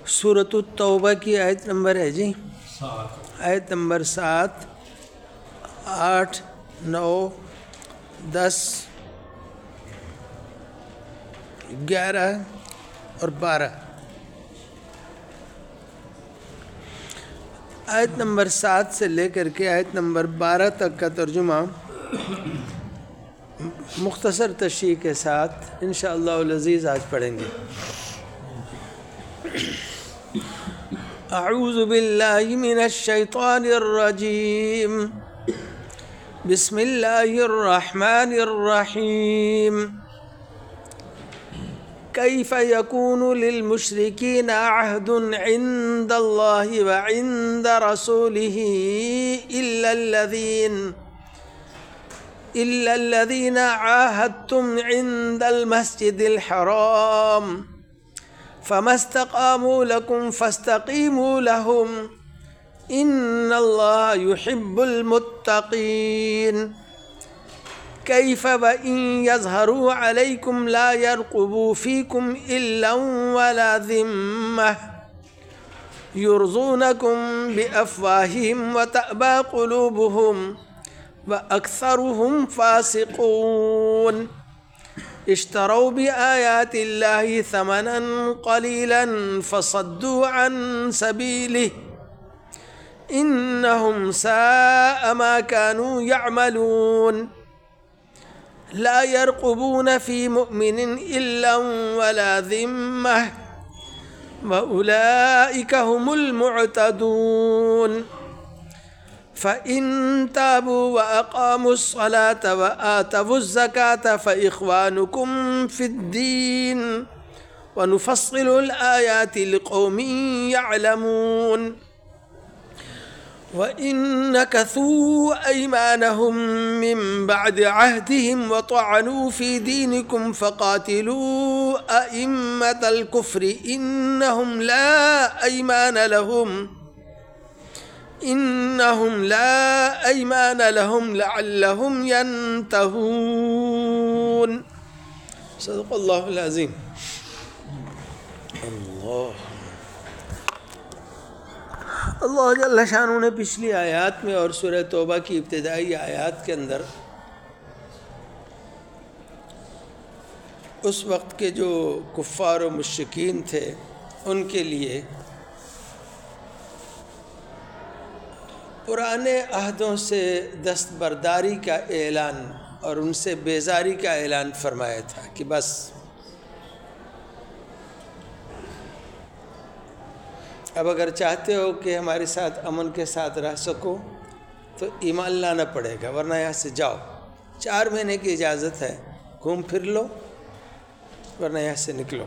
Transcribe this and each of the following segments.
سورۃ التوبہ کی آیت نمبر ہے جی، آیت نمبر 7، 8، 9، 10، 11 اور 12۔ آیت نمبر 7 سے لے کر کے آیت نمبر 12 تک کا ترجمہ مختصر تشریح کے ساتھ انشاءاللہ العزیز آج پڑھیں گے۔ اعوذ باللہ من الشیطان الرجیم، بسم اللہ الرحمن الرحیم۔ کیف یکون للمشرکین عہد عند اللہ وعند رسولہ إلا الذين عاهدتم عند المسجد الحرام فما استقاموا لكم فاستقيموا لهم إن الله يحب المتقين۔ كيف وإن يظهروا عليكم لا يرقبوا فيكم إلا ولا ذمة يرضونكم بأفواههم وتأبى قلوبهم وَأَكْثَرُهُمْ فَاسِقُونَ۔ اشتروا بآيات الله ثمنا قليلا فصدوا عن سبيله إنهم ساء ما كانوا يعملون۔ لا يرقبون في مؤمن إلا ولا ذمة وأولئك هم المعتدون۔ فَإِن تَابُوا وَأَقَامُوا الصَّلَاةَ وَآتَوُا الزَّكَاةَ فَإِخْوَانُكُمْ فِي الدِّينِ وَنُفَصِّلُ الْآيَاتِ لِقَوْمٍ يَعْلَمُونَ۔ وَإِن نَكَثُوا أَيْمَانَهُم مِّن بَعْدِ عَهْدِهِمْ وَطَعَنُوا فِي دِينِكُمْ فَقَاتِلُوا أَئِمَّةَ الْكُفْرِ إِنَّهُمْ لا أيمان لهم لعلهم ينتهون۔ صدق اللہ العظیم۔ اللہ جل شانہ نے پچھلی آیات میں اور سورہ توبہ کی ابتدائی آیات کے اندر اس وقت کے جو کفار و مشرکین تھے ان کے لیے پرانے عہدوں سے دستبرداری کا اعلان اور ان سے بیزاری کا اعلان فرمایا تھا کہ بس اب اگر چاہتے ہو کہ ہمارے ساتھ امن کے ساتھ رہ سکو تو ایمان لانا پڑے گا، ورنہ یہاں سے جاؤ۔ 4 مہینے کی اجازت ہے، گھوم پھر لو ورنہ یہاں سے نکلو۔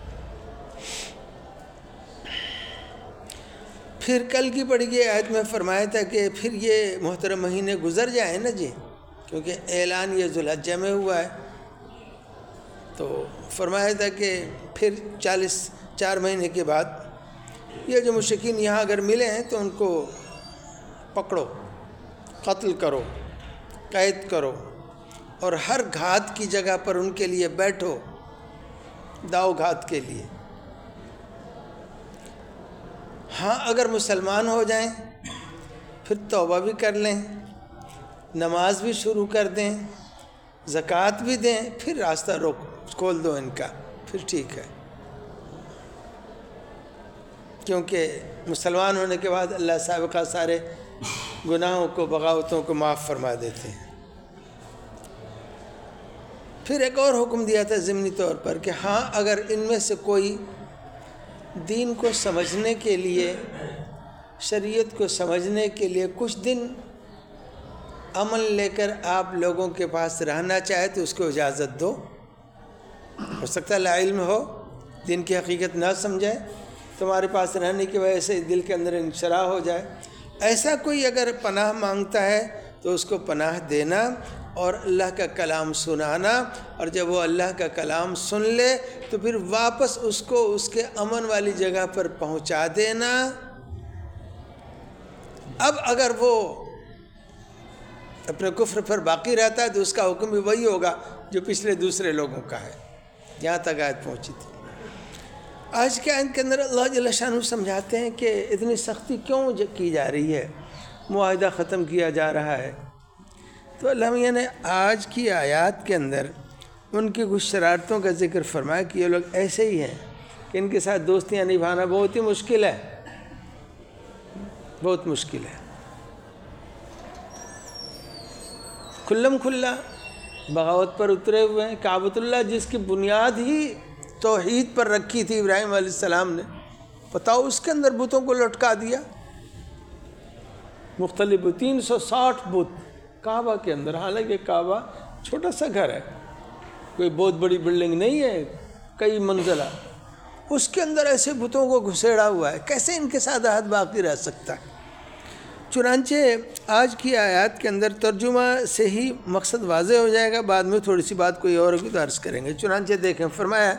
پھر کل کی پڑھی گئی آیت میں فرمایا تھا کہ پھر یہ محترم مہینے گزر جائیں نا جی، کیونکہ اعلان یہ ذوالحجہ میں ہوا ہے، تو فرمایا تھا کہ پھر 4 مہینے کے بعد یہ جو مشرکین یہاں اگر ملے ہیں تو ان کو پکڑو، قتل کرو، قید کرو اور ہر گھات کی جگہ پر ان کے لیے بیٹھو، داؤ گھات کے لیے۔ ہاں اگر مسلمان ہو جائیں پھر توبہ بھی کر لیں، نماز بھی شروع کر دیں، زکوٰۃ بھی دیں، پھر راستہ کھول دو ان کا، پھر ٹھیک ہے۔ کیونکہ مسلمان ہونے کے بعد اللہ سابقہ سارے گناہوں کو، بغاوتوں کو معاف فرما دیتے ہیں۔ پھر ایک اور حکم دیا تھا ضمنی طور پر کہ ہاں اگر ان میں سے کوئی دین کو سمجھنے کے لیے، شریعت کو سمجھنے کے لیے کچھ دن عمل لے کر آپ لوگوں کے پاس رہنا چاہے تو اس کو اجازت دو۔ ہو سکتا ہے لا علم ہو، دین کی حقیقت نہ سمجھے، تمہارے پاس رہنے کی وجہ سے دل کے اندر انشراح ہو جائے، ایسا کوئی اگر پناہ مانگتا ہے تو اس کو پناہ دینا اور اللہ کا کلام سنانا، اور جب وہ اللہ کا کلام سن لے تو پھر واپس اس کو اس کے امن والی جگہ پر پہنچا دینا۔ اب اگر وہ اپنے کفر پر باقی رہتا ہے تو اس کا حکم بھی وہی ہوگا جو پچھلے دوسرے لوگوں کا ہے۔ یہاں تک آیت پہنچی تھی۔ آج کے آیت کے اندر اللہ جل شانہ سمجھاتے ہیں کہ اتنی سختی کیوں کی جا رہی ہے، معاہدہ ختم کیا جا رہا ہے۔ تو اللہ میاں نے آج کی آیات کے اندر ان کی کچھ شرارتوں کا ذکر فرمایا کہ یہ لوگ ایسے ہی ہیں کہ ان کے ساتھ دوستیاں نبھانا بہت ہی مشکل ہے، بہت مشکل ہے۔ کھلم کھلا بغاوت پر اترے ہوئے ہیں۔ کعبۃ اللہ جس کی بنیاد ہی توحید پر رکھی تھی ابراہیم علیہ السلام نے، بتاؤ اس کے اندر بتوں کو لٹکا دیا، مختلف 360 بت کعبہ کے اندر، حالانکہ کعبہ چھوٹا سا گھر ہے، کوئی بہت بڑی بلڈنگ نہیں ہے، کئی منزلہ، اس کے اندر ایسے بتوں کو گھسیڑا ہوا ہے، کیسے ان کے ساتھ عہد باقی رہ سکتا ہے؟ چنانچہ آج کی آیات کے اندر ترجمہ سے ہی مقصد واضح ہو جائے گا، بعد میں تھوڑی سی بات کوئی اور ہوگی تو عرض کریں گے۔ چنانچہ دیکھیں، فرمایا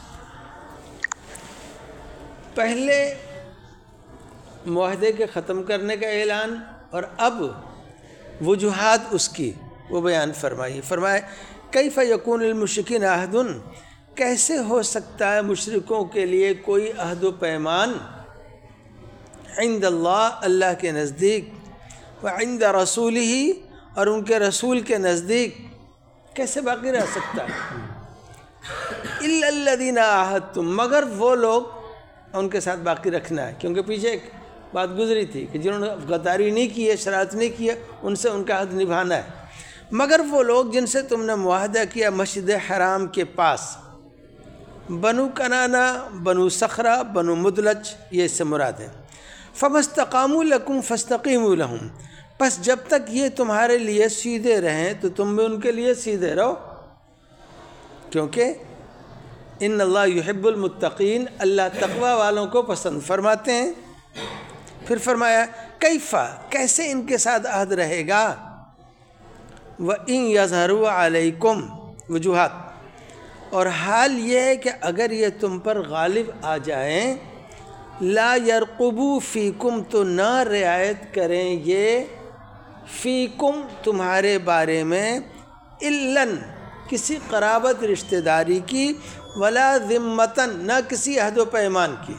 پہلے معاہدے کے ختم کرنے کا اعلان اور اب وجوہات اس کی وہ بیان فرمائی۔ فرمایا کیف یکون للمشرکین عہد، کیسے ہو سکتا ہے مشرکوں کے لیے کوئی عہد و پیمان عند اللہ، اللہ کے نزدیک، وعند رسولہ، اور ان کے رسول کے نزدیک کیسے باقی رہ سکتا ہے؟ الا الذین عاہدتم، مگر وہ لوگ ان کے ساتھ باقی رکھنا ہے، کیونکہ پیچھے ایک بات گزری تھی کہ جنہوں نے غداری نہیں کی ہے، شرارت نہیں کی ہے، ان سے ان کا عہد نبھانا ہے۔ مگر وہ لوگ جن سے تم نے معاہدہ کیا مسجد حرام کے پاس، بنو کنانہ، بنو صخرہ، بنو مدلج، یہ اس سے مراد ہے۔ فَمَا اسْتَقَامُوا لَكُمْ فَاسْتَقِيمُوا لَهُمْ، پس جب تک یہ تمہارے لیے سیدھے رہیں تو تم بھی ان کے لیے سیدھے رہو، کیونکہ ان اللہ یحب المتقین، اللہ تقوی والوں کو پسند فرماتے ہیں۔ پھر فرمایا کیفا، کیسے ان کے ساتھ عہد رہے گا، وَإِن يَظْهَرُوا عَلَيْكُمْ، وجوہات، اور حال یہ ہے کہ اگر یہ تم پر غالب آ جائیں، لا يرقبوا فیکم، تو نہ رعایت کریں یہ فیکم، تمہارے بارے میں، اِلَّن، کسی قرابت رشتہ داری کی، ولا ذمتاً، نہ کسی عہد و پیمان کی۔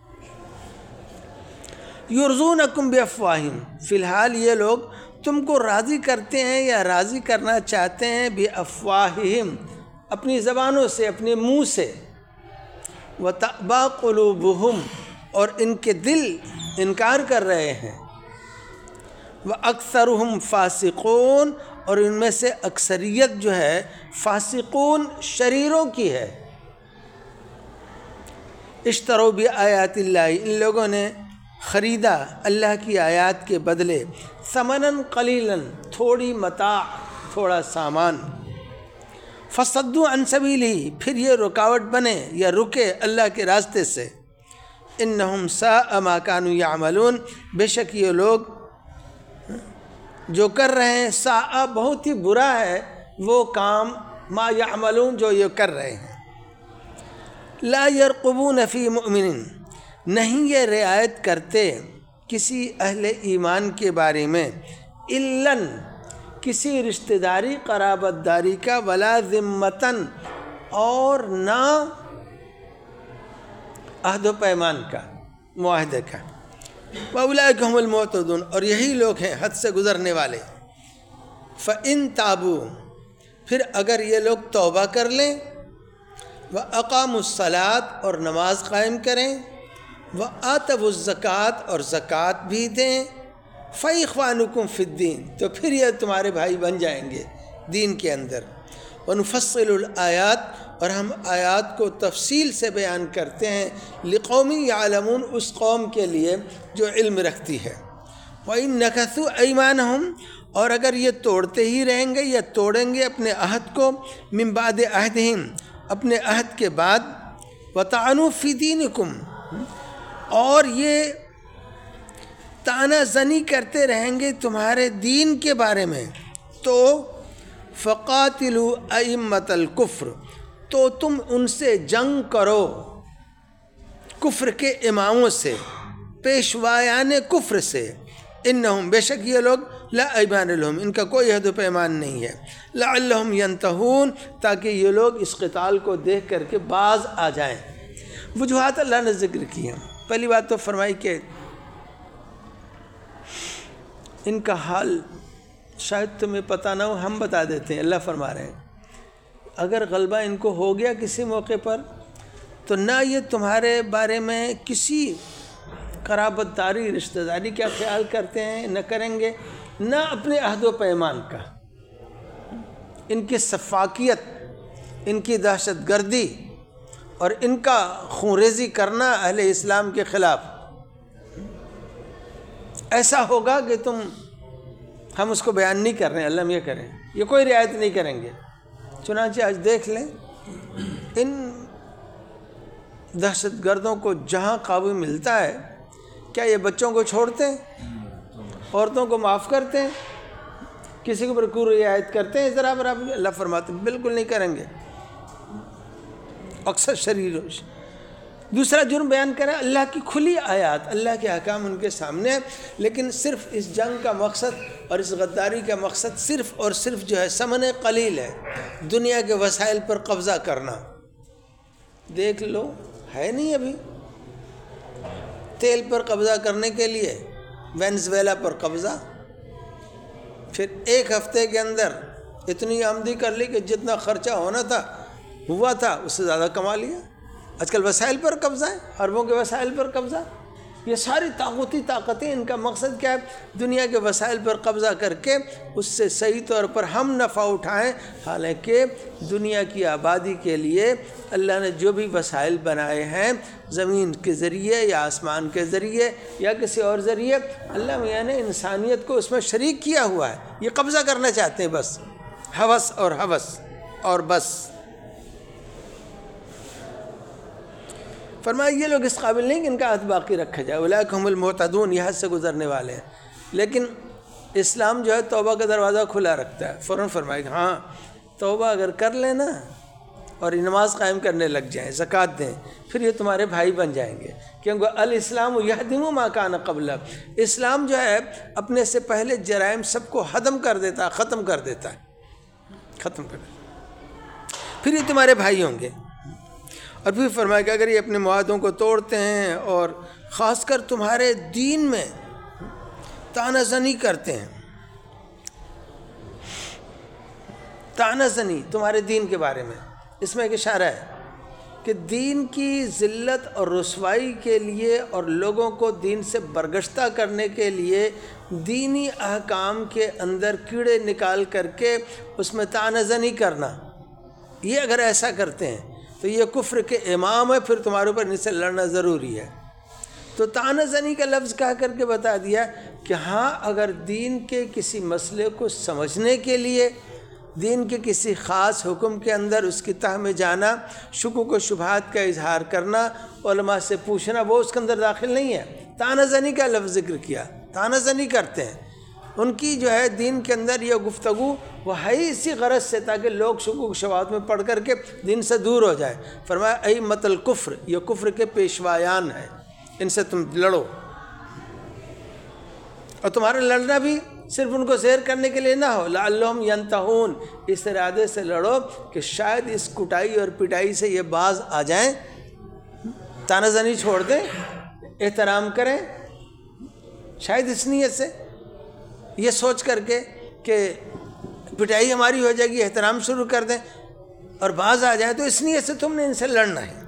یرضونکم بافواہہم، فی الحال یہ لوگ تم کو راضی کرتے ہیں یا راضی کرنا چاہتے ہیں بافواہہم، اپنی زبانوں سے، اپنے منہ سے، وتأبی قلوبہم، اور ان کے دل انکار کر رہے ہیں، وَأَكْثَرُهُمْ فَاسِقُونَ، اور ان میں سے اکثریت جو ہے فاسقون، شریروں کی ہے۔ اشتروا بآیات اللہ، ان لوگوں نے خریدا اللہ کی آیات کے بدلے، ثمناً قلیلاً، تھوڑی متاع، تھوڑا سامان، فصدوا عن سبیلہ، پھر یہ رکاوٹ بنے یا رکے اللہ کے راستے سے۔ انہم ساء ما کانوا یعملون، بے شک یہ لوگ جو کر رہے ہیں، ساء، بہت ہی برا ہے وہ کام، ما یعملون، جو یہ کر رہے ہیں۔ لا یرقبون فی مؤمن، نہیں یہ رعایت کرتے کسی اہل ایمان کے بارے میں، اِلَّن، کسی رشتہ داری قرابت داری کا، ولا ذمتاً، اور نہ عہد و پیمان کا، معاہدے کا۔ وَأُولَٰئِكَ هُمُ الْمُعْتَدُونَ، اور یہی لوگ ہیں حد سے گزرنے والے۔ فَإِن تَابُوا، پھر اگر یہ لوگ توبہ کر لیں، وَأَقَامُوا الصَّلَاةَ، اور نماز قائم کریں، وَآتَوُا الزَّكَاةَ، اور زکوٰۃ بھی دیں، فَإِخْوَانُكُمْ فِي الدِّينِ، تو پھر یہ تمہارے بھائی بن جائیں گے دین کے اندر۔ وَنُفَصِّلُ الْآيَاتِ، اور ہم آیات کو تفصیل سے بیان کرتے ہیں، لِقَوْمٍ يَعْلَمُونَ، اس قوم کے لیے جو علم رکھتی ہے۔ وَإِن نَكَثُوا أَيْمَانَهُمْ، اور اگر یہ توڑتے ہی رہیں گے یا توڑیں گے اپنے عہد کو، مِن بَعْدِ عَهْدِهِمْ، اپنے عہد کے بعد، وَطَعَنُوا فِي دِينِكُمْ، اور یہ طعنہ زنی کرتے رہیں گے تمہارے دین کے بارے میں، تو فَقَاتِلُوا أَئِمَّةَ الْكُفْرِ، تو تم ان سے جنگ کرو، کفر کے اماموں سے، پیشوایان کفر سے، انہم، بے شک یہ لوگ، لا ایمان لہم، ان کا کوئی عہد و پیمان نہیں ہے، لعلہم ینتہون، تاکہ یہ لوگ اس قتال کو دیکھ کر کے باز آ جائیں۔ وجوہات اللہ نے ذکر کی ہیں۔ پہلی بات تو فرمائی کہ ان کا حال شاید تمہیں پتہ نہ ہو، ہم بتا دیتے ہیں۔ اللہ فرما رہے ہیں اگر غلبہ ان کو ہو گیا کسی موقع پر تو نہ یہ تمہارے بارے میں کسی قرابت داری رشتہ داری کا خیال کرتے ہیں، نہ کریں گے، نہ اپنے عہد و پیمان کا۔ ان کی سفاکیت، ان کی دہشت گردی اور ان کا خونریزی کرنا اہل اسلام کے خلاف ایسا ہوگا کہ ہم اس کو بیان نہیں کر رہے ہیں، اللہ ہم یہ کریں، یہ کوئی رعایت نہیں کریں گے۔ چنانچہ آج دیکھ لیں ان دہشت گردوں کو جہاں قابو ملتا ہے، کیا یہ بچوں کو چھوڑتے ہیں، عورتوں کو معاف کرتے ہیں، کسی کے اوپر کوئی رعایت کرتے ہیں؟ ذرا برابر اللہ فرماتے ہیں بالکل نہیں کریں گے، اکثر شریر۔ دوسرا جرم بیان کریں، اللہ کی کھلی آیات، اللہ کے احکام ان کے سامنے ہیں، لیکن صرف اس جنگ کا مقصد اور اس غداری کا مقصد صرف اور صرف جو ہے ثمن قلیل ہے، دنیا کے وسائل پر قبضہ کرنا۔ دیکھ لو ہے نہیں ابھی تیل پر قبضہ کرنے کے لیے وینزویلا پر قبضہ، پھر ایک ہفتے کے اندر اتنی آمدنی کر لی کہ جتنا خرچہ ہونا تھا ہوا تھا اس سے زیادہ کما لیا۔ آج کل وسائل پر قبضہ ہے، عربوں کے وسائل پر قبضہ۔ یہ ساری طاقتی طاقتیں، ان کا مقصد کیا ہے؟ دنیا کے وسائل پر قبضہ کر کے اس سے صحیح طور پر ہم نفع اٹھائیں، حالانکہ دنیا کی آبادی کے لیے اللہ نے جو بھی وسائل بنائے ہیں، زمین کے ذریعے یا آسمان کے ذریعے یا کسی اور ذریعے، اللہ میاں نے انسانیت کو اس میں شریک کیا ہوا ہے۔ یہ قبضہ کرنا چاہتے ہیں بس، ہوس اور بس۔ فرمایا یہ لوگ اس قابل نہیں کہ ان کا عہد باقی رکھا جائے، اولئک هم المعتدون، یہ حد سے گزرنے والے ہیں۔ لیکن اسلام جو ہے توبہ کا دروازہ کھلا رکھتا ہے۔ فوراً فرمایا کہ ہاں توبہ اگر کر لیں نا اور نماز قائم کرنے لگ جائیں، زکوٰۃ دیں، پھر یہ تمہارے بھائی بن جائیں گے، کیونکہ الاسلام یہدم ما کان قبلہ، اسلام جو ہے اپنے سے پہلے جرائم سب کو ختم کر دیتا ہے، ختم کر دیتا ہے، پھر یہ تمہارے بھائی ہوں گے۔ اور پھر فرمایا کہ اگر یہ اپنے معاہدوں کو توڑتے ہیں اور خاص کر تمہارے دین میں طعنہ زنی کرتے ہیں، طعنہ زنی تمہارے دین کے بارے میں، اس میں ایک اشارہ ہے کہ دین کی ذلت اور رسوائی کے لیے اور لوگوں کو دین سے برگشتہ کرنے کے لیے دینی احکام کے اندر کیڑے نکال کر کے اس میں طعنہ زنی کرنا، یہ اگر ایسا کرتے ہیں تو یہ کفر کے امام ہے، پھر تمہارے اوپر ان سے لڑنا ضروری ہے۔ تو طعنہ زنی کا لفظ کہہ کر کے بتا دیا کہ ہاں اگر دین کے کسی مسئلے کو سمجھنے کے لیے، دین کے کسی خاص حکم کے اندر اس کی تہ میں جانا، شکوک و شبہات کا اظہار کرنا، علماء سے پوچھنا، وہ اس کے اندر داخل نہیں ہے۔ طعنہ زنی کا لفظ ذکر کیا، طعنہ زنی کرتے ہیں، ان کی جو ہے دین کے اندر یہ گفتگو وہ ہے ہی اسی غرض سے تاکہ لوگ شکوک شبہات میں پڑھ کر کے دین سے دور ہو جائے۔ فرمایا ائمۃ الکفر، یہ کفر کے پیشوایان ہیں، ان سے تم لڑو، اور تمہارا لڑنا بھی صرف ان کو زیر کرنے کے لیے نہ ہو، لعلہم ینتہون، اس ارادے سے لڑو کہ شاید اس کٹائی اور پٹائی سے یہ باز آ جائیں، طعنہ زنی چھوڑ دیں، احترام کریں، شاید اس نیت سے، یہ سوچ کر کے کہ پٹائی ہماری ہو جائے گی، احترام شروع کر دیں اور باز آ جائیں، تو اس نیت سے تم نے ان سے لڑنا ہے۔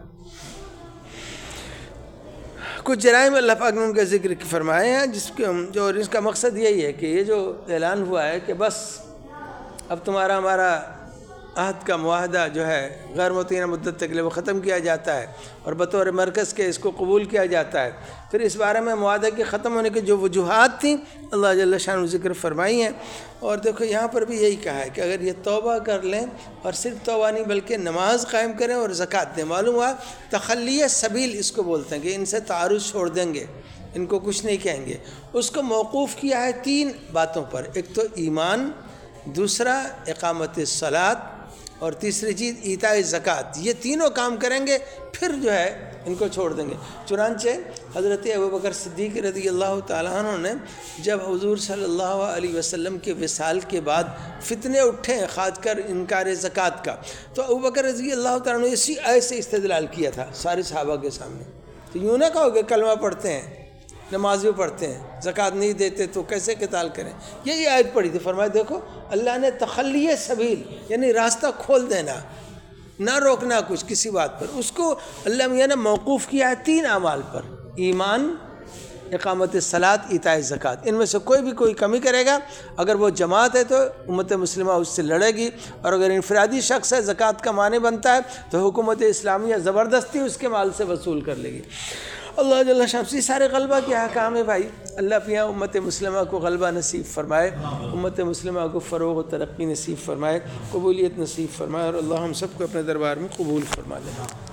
کچھ جرائم اللہ پاک نے ان کا ذکر فرمائے ہیں اس کا مقصد یہی ہے کہ یہ جو اعلان ہوا ہے کہ بس اب تمہارا ہمارا عہد کا معاہدہ جو ہے غیر متعینہ مدت تک لیے وہ ختم کیا جاتا ہے اور بطور مرکز کے اس کو قبول کیا جاتا ہے۔ پھر اس بارے میں معاہدہ کے ختم ہونے کی جو وجوہات تھیں اللہ جل شانہ ذکر فرمائی ہیں، اور دیکھو یہاں پر بھی یہی کہا ہے کہ اگر یہ توبہ کر لیں اور صرف توبہ نہیں بلکہ نماز قائم کریں اور زکوٰۃ دیں، معلوم ہوا تخلی سبیل اس کو بولتے ہیں کہ ان سے تعارض چھوڑ دیں گے، ان کو کچھ نہیں کہیں گے۔ اس کو موقوف کیا ہے 3 باتوں پر، ایک تو ایمان، دوسرا اقامت الصلاۃ، اور تیسری چیز ایتاء زکوٰۃ، یہ تینوں کام کریں گے پھر جو ہے ان کو چھوڑ دیں گے۔ چنانچہ حضرت ابوبکر صدیق رضی اللہ تعالیٰ عنہ نے جب حضور صلی اللہ علیہ وسلم کے وصال کے بعد فتنے اٹھے خاص کر انکار زکوٰۃ کا، تو ابوبکر رضی اللہ تعالیٰ عنہ نے اسی آیت سے استدلال کیا تھا سارے صحابہ کے سامنے۔ تو یوں نہ کہو کہ کلمہ پڑھتے ہیں، نماز بھی پڑھتے ہیں، زکوٰۃ نہیں دیتے تو کیسے قتال کریں؟ یہی آیت پڑھی تھی، فرمایا دیکھو اللہ نے تخلی سبیل یعنی راستہ کھول دینا، نہ روکنا کچھ کسی بات پر، اس کو اللہ میاں نے موقوف کیا ہے 3 اعمال پر: ایمان، اقامت الصلاۃ، ایتاء زکوٰۃ۔ ان میں سے کوئی کمی کرے گا، اگر وہ جماعت ہے تو امت مسلمہ اس سے لڑے گی، اور اگر انفرادی شخص ہے زکوٰۃ کا مانع بنتا ہے تو حکومت اسلامیہ زبردستی اس کے مال سے وصول کر لے گی۔ اللہ جل شانہ، یہ سارے غلبہ کے احکام ہے بھائی۔ اللہ اپنی امت مسلمہ کو غلبہ نصیب فرمائے، امت مسلمہ کو فروغ و ترقی نصیب فرمائے، قبولیت نصیب فرمائے، اور اللہ ہم سب کو اپنے دربار میں قبول فرما لے۔